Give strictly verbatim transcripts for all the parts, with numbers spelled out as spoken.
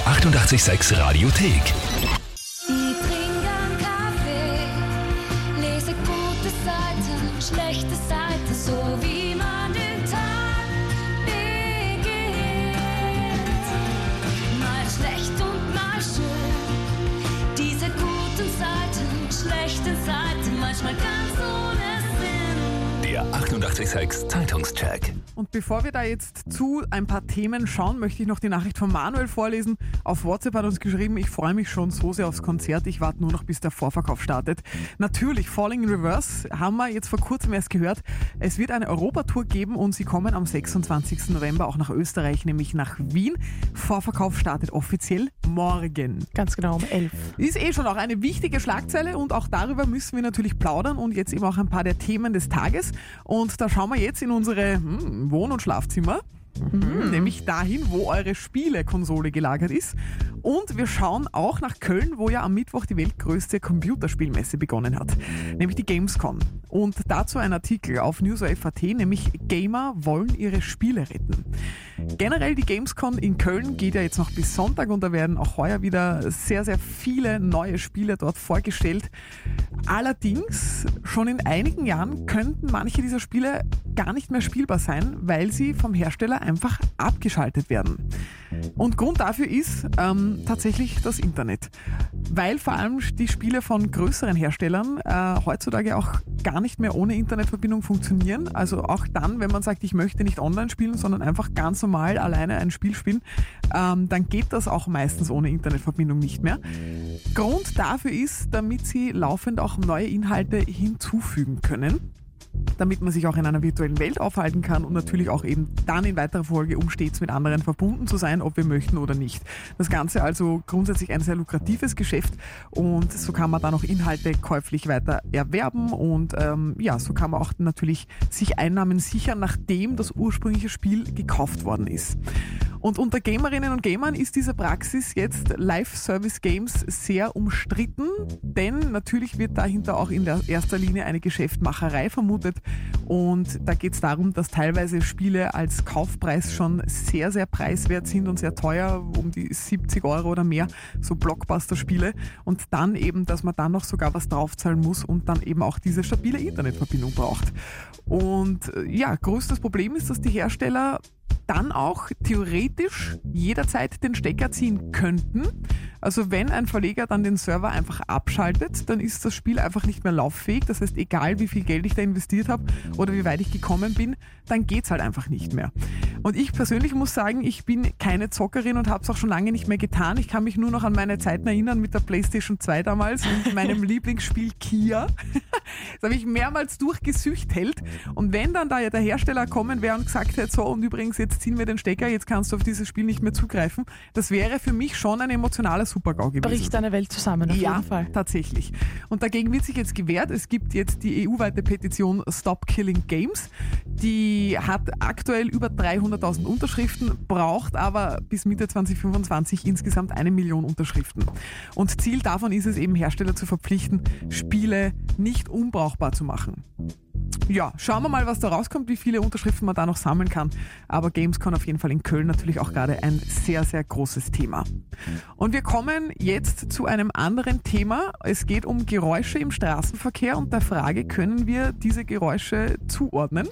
achtundachtzig Komma sechs Radiothek. Ich trinke einen Kaffee, lese gute Seiten, schlechte Seiten, so wie man den Tag beginnt. Mal schlecht und mal schön, diese guten Seiten, schlechten Seiten, manchmal ganz ohne Sinn. Der achtundachtzig Komma sechs Zeitungscheck. Und bevor wir da jetzt zu ein paar Themen schauen, möchte ich noch die Nachricht von Manuel vorlesen. Auf WhatsApp hat er uns geschrieben, ich freue mich schon so sehr aufs Konzert, ich warte nur noch, bis der Vorverkauf startet. Natürlich, Falling in Reverse haben wir jetzt vor kurzem erst gehört. Es wird eine Europatour geben und sie kommen am sechsundzwanzigsten November auch nach Österreich, nämlich nach Wien. Vorverkauf startet offiziell morgen. Ganz genau, um elf. Ist eh schon auch eine wichtige Schlagzeile und auch darüber müssen wir natürlich plaudern und jetzt eben auch ein paar der Themen des Tages. Und da schauen wir jetzt in unsere hm, Wohn- und Schlafzimmer. Mhm. Nämlich dahin, wo eure Spielekonsole gelagert ist. Und wir schauen auch nach Köln, wo ja am Mittwoch die weltgrößte Computerspielmesse begonnen hat, nämlich die Gamescom. Und dazu ein Artikel auf newswave punkt at, nämlich Gamer wollen ihre Spiele retten. Generell die Gamescom in Köln geht ja jetzt noch bis Sonntag und da werden auch heuer wieder sehr, sehr viele neue Spiele dort vorgestellt. Allerdings, schon in einigen Jahren könnten manche dieser Spiele gar nicht mehr spielbar sein, weil sie vom Hersteller einfach abgeschaltet werden. Und Grund dafür ist ähm, tatsächlich das Internet. Weil vor allem die Spiele von größeren Herstellern äh, heutzutage auch gar nicht mehr ohne Internetverbindung funktionieren. Also auch dann, wenn man sagt, ich möchte nicht online spielen, sondern einfach ganz normal alleine ein Spiel spielen, ähm, dann geht das auch meistens ohne Internetverbindung nicht mehr. Grund dafür ist, damit sie laufend auch neue Inhalte hinzufügen können, damit man sich auch in einer virtuellen Welt aufhalten kann und natürlich auch eben dann in weiterer Folge, um stets mit anderen verbunden zu sein, ob wir möchten oder nicht. Das Ganze also grundsätzlich ein sehr lukratives Geschäft und so kann man dann auch Inhalte käuflich weiter erwerben und ähm, ja, so kann man auch natürlich sich Einnahmen sichern, nachdem das ursprüngliche Spiel gekauft worden ist. Und unter Gamerinnen und Gamern ist diese Praxis jetzt Live-Service-Games sehr umstritten, denn natürlich wird dahinter auch in der erster Linie eine Geschäftmacherei vermutet und da geht es darum, dass teilweise Spiele als Kaufpreis schon sehr, sehr preiswert sind und sehr teuer, um die siebzig Euro oder mehr, so Blockbuster-Spiele und dann eben, dass man dann noch sogar was draufzahlen muss und dann eben auch diese stabile Internetverbindung braucht. Und ja, größtes Problem ist, dass die Hersteller dann auch theoretisch jederzeit den Stecker ziehen könnten. Also wenn ein Verleger dann den Server einfach abschaltet, dann ist das Spiel einfach nicht mehr lauffähig. Das heißt, egal wie viel Geld ich da investiert habe oder wie weit ich gekommen bin, dann geht's halt einfach nicht mehr. Und ich persönlich muss sagen, ich bin keine Zockerin und habe es auch schon lange nicht mehr getan. Ich kann mich nur noch an meine Zeiten erinnern mit der PlayStation zwei damals und meinem Lieblingsspiel Kia. Das habe ich mehrmals durchgesüchtelt. Und wenn dann da der Hersteller kommen wäre und gesagt hätte, so und übrigens jetzt ziehen wir den Stecker, jetzt kannst du auf dieses Spiel nicht mehr zugreifen, das wäre für mich schon ein emotionaler Super-GAU gewesen. Bricht deine Welt zusammen, auf ja, jeden Fall. Tatsächlich. Und dagegen wird sich jetzt gewehrt. Es gibt jetzt die E U-weite Petition Stop Killing Games. Die hat aktuell über dreihunderttausend Unterschriften, braucht aber bis Mitte zwanzig fünfundzwanzig insgesamt eine Million Unterschriften. Und Ziel davon ist es eben, Hersteller zu verpflichten, Spiele nicht unbrauchbar zu machen. Ja, schauen wir mal, was da rauskommt, wie viele Unterschriften man da noch sammeln kann. Aber Gamescom auf jeden Fall in Köln natürlich auch gerade ein sehr, sehr großes Thema. Und wir kommen jetzt zu einem anderen Thema. Es geht um Geräusche im Straßenverkehr und der Frage, können wir diese Geräusche zuordnen?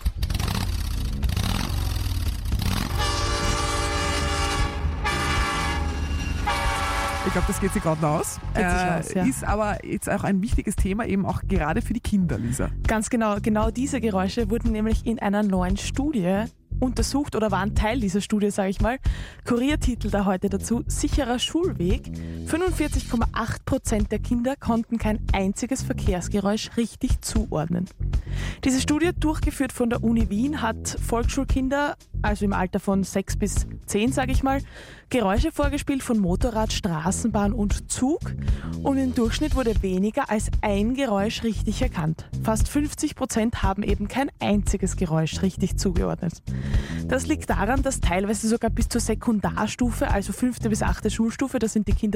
Ich glaube, das geht sich gerade noch aus. Geht sich aus, ja. Ist aber jetzt auch ein wichtiges Thema, eben auch gerade für die Kinder, Lisa. Ganz genau, genau diese Geräusche wurden nämlich in einer neuen Studie untersucht oder waren Teil dieser Studie, sage ich mal. Kuriertitel da heute dazu, sicherer Schulweg. fünfundvierzig Komma acht Prozent der Kinder konnten kein einziges Verkehrsgeräusch richtig zuordnen. Diese Studie, durchgeführt von der Uni Wien, hat Volksschulkinder, also im Alter von sechs bis zehn, sage ich mal, Geräusche vorgespielt von Motorrad, Straßenbahn und Zug und im Durchschnitt wurde weniger als ein Geräusch richtig erkannt. Fast fünfzig Prozent haben eben kein einziges Geräusch richtig zugeordnet. Das liegt daran, dass teilweise sogar bis zur Sekundarstufe, also fünfte bis achte Schulstufe, da sind die Kinder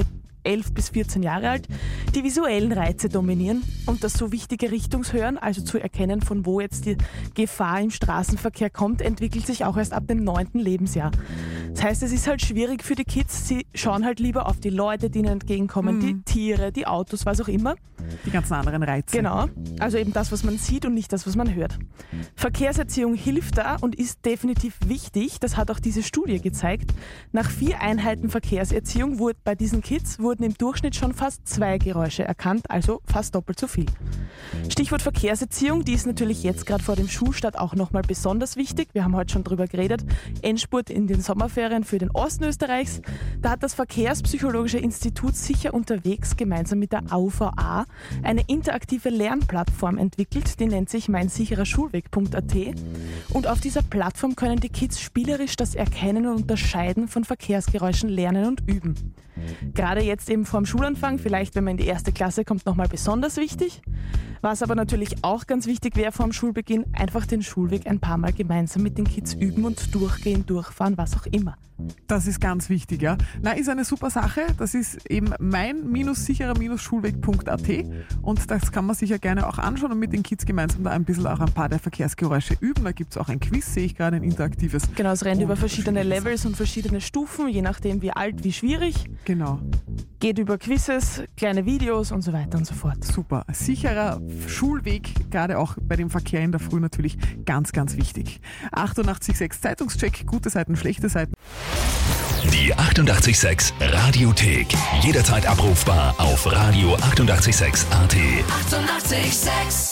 elf bis vierzehn Jahre alt, die visuellen Reize dominieren und das so wichtige Richtungshören, also zu erkennen, von wo jetzt die Gefahr im Straßenverkehr kommt, entwickelt sich auch erst ab dem neunten Lebensjahr. Das heißt, es ist halt schwierig für die Kids, sie schauen halt lieber auf die Leute, die ihnen entgegenkommen, mhm. die Tiere, die Autos, was auch immer. Die ganzen anderen Reize. Genau, also eben das, was man sieht und nicht das, was man hört. Verkehrserziehung hilft da und ist definitiv wichtig, das hat auch diese Studie gezeigt. Nach vier Einheiten Verkehrserziehung wurde bei diesen Kids wurden im Durchschnitt schon fast zwei Geräusche erkannt, also fast doppelt so viel. Stichwort Verkehrserziehung, die ist natürlich jetzt gerade vor dem Schulstart auch nochmal besonders wichtig. Wir haben heute schon drüber geredet. Endspurt in den Sommerferien für den Osten Österreichs. Da hat das Verkehrspsychologische Institut Sicher unterwegs gemeinsam mit der A U V A eine interaktive Lernplattform entwickelt, die nennt sich mein sicherer Schulweg punkt a t. Und auf dieser Plattform können die Kids spielerisch das Erkennen und Unterscheiden von Verkehrsgeräuschen lernen und üben. Gerade jetzt eben vor dem Schulanfang, vielleicht wenn man in die erste Klasse kommt, nochmal besonders wichtig. Was aber natürlich auch ganz wichtig wäre vor dem Schulbeginn, einfach den Schulweg ein paar Mal gemeinsam mit den Kids üben und durchgehen, durchfahren, was auch immer. Das ist ganz wichtig, ja. Na, ist eine super Sache. Das ist eben mein-sicherer-schulweg punkt a t und das kann man sich ja gerne auch anschauen und mit den Kids gemeinsam da ein bisschen auch ein paar der Verkehrsgeräusche üben. Da gibt es auch ein Quiz, sehe ich gerade, ein interaktives. Genau, es rennt über verschiedene Levels und verschiedene Stufen, je nachdem wie alt, wie schwierig. Genau. Geht über Quizzes, kleine Videos und so weiter und so fort. Super. Sicherer Schulweg, gerade auch bei dem Verkehr in der Früh natürlich ganz, ganz wichtig. achtundachtzig Komma sechs Zeitungscheck, gute Seiten, schlechte Seiten. Die achtundachtzig Komma sechs Radiothek. Jederzeit abrufbar auf radio achtundachtzig Komma sechs punkt a t. achtundachtzig Komma sechs